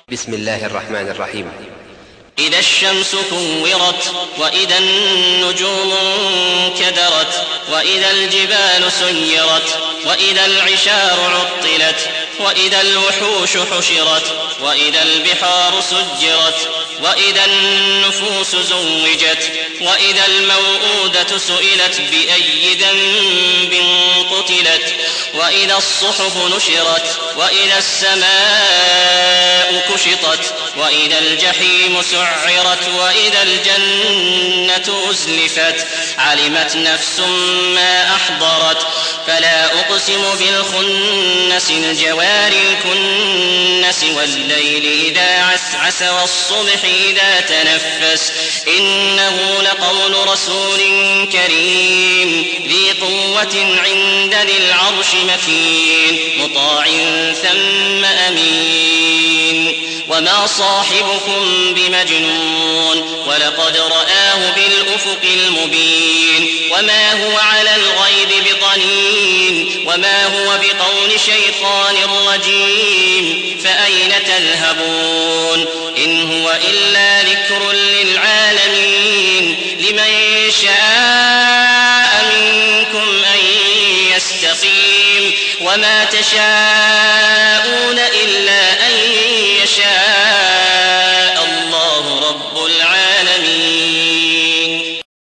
بسم الله الرحمن الرحيم. إذا الشمس كورت وإذا النجوم انكدرت وإذا الجبال سيرت وإذا العشار عطلت وإذا الوحوش حشرت وإذا البحار سجرت وإذا النفوس زوجت وإذا الموءودة سئلت بأي ذنب قتلت وإذا الصحف نشرت وإذا السماء كشطت وإذا الجحيم سعرت وإذا الجنة أزلفت علمت نفس ما أحضرت فلا أقسم بالخنس الجوار الكنس والليل إذا عسعس والصبح إذا تنفس إنه لقول رسول كريم ذي قوة عند ذي العرش مكين مطاع ثم أمين وما صاحبكم بمجنون ولقد رآه بالأفق المبين وما هو على الغيب بضنين وما هو بقول شيطان رجيم فأين تذهبون إن هو إلا ذكر للعالمين لمن شاء منكم أن يستقيم وما تشاءون إلا أن يشاء